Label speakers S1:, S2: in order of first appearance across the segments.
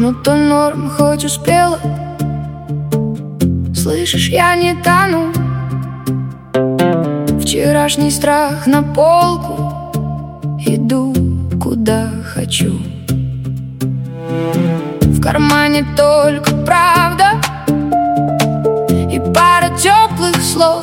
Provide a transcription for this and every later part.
S1: Ну то норм, хоть успела. Слышишь, я не тону. Вчерашний страх на полку. Иду, куда хочу. В кармане только правда и пара теплых слов.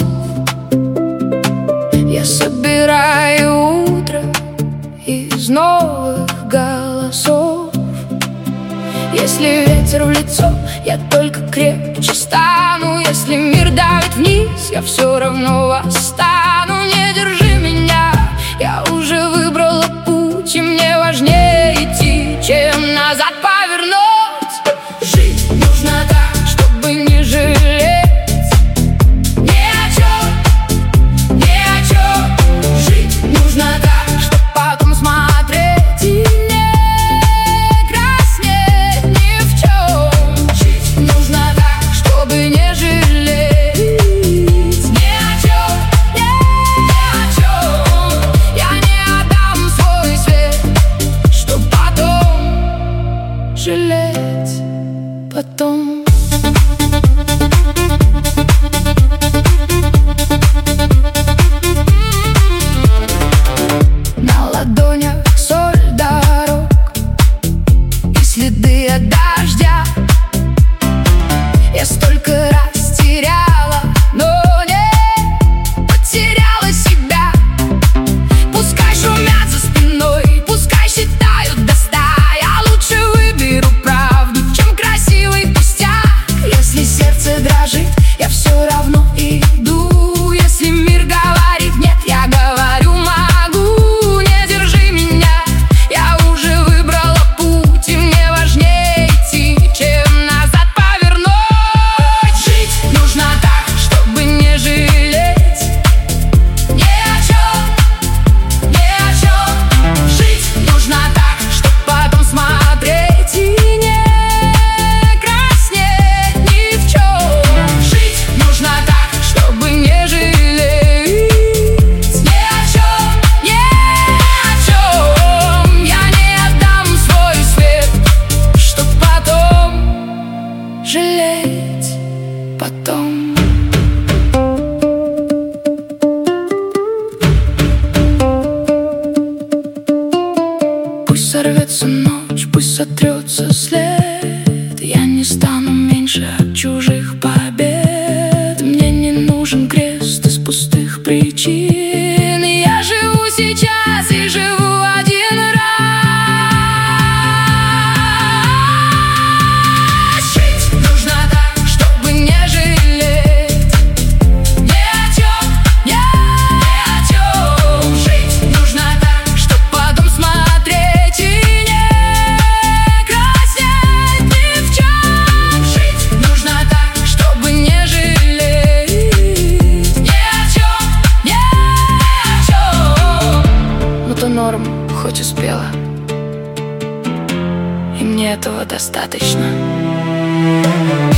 S1: Я собираю утро из новых голосов. Если ветер в лицо, я только крепче стану. Если мир давит вниз, я все равно восстану. Не держи меня, я уже выбрала путь, и мне важнее идти, чем назад повернуть. Жить нужно так, чтобы не жалеть ни о чем, ни о чем. Жить нужно так, чтобы потом смотреть и не краснеть ни в чем. Жить нужно так, чтобы не жалеть ни о чем, ни о чем. Я не отдам свой свет, чтоб потом жалеть потом. На ладонях соль дорог и следы от дождя. Я столько раз теряла, но не потеряла себя. Пускай шумят за спиной, пускай считают до 100. Я лучше выберу правду, чем красивый пустяк. Если сердце дрожит, я все равно иду. Если мир говорит нет, я говорю могу. Не держи меня, я уже выбрала путь, и мне важнее идти, чем назад повернуть. Жить нужно так, чтобы не жалеть ни о чем, ни о чем. Жить нужно так, чтоб потом смотреть и не краснеть ни в чем. Жить нужно так, чтобы не жалеть ни о чем, ни о чем. Я не отдам свой свет, чтоб потом жалеть потом. Пусть сорвется ночь, пусть сотрется след. Я не стану меньше от чужих побед. Мне не нужен крест из пустых причин. Я живу сейчас и живу один раз. Жить нужно так, чтобы не жалеть ни о чем, ни о чем. Жить нужно так, чтоб потом смотреть и не краснеть ни в чем. Жить нужно так, чтобы не жалеть ни о чем, ни о чем. Ну то норм, хоть успела, и мне этого достаточно.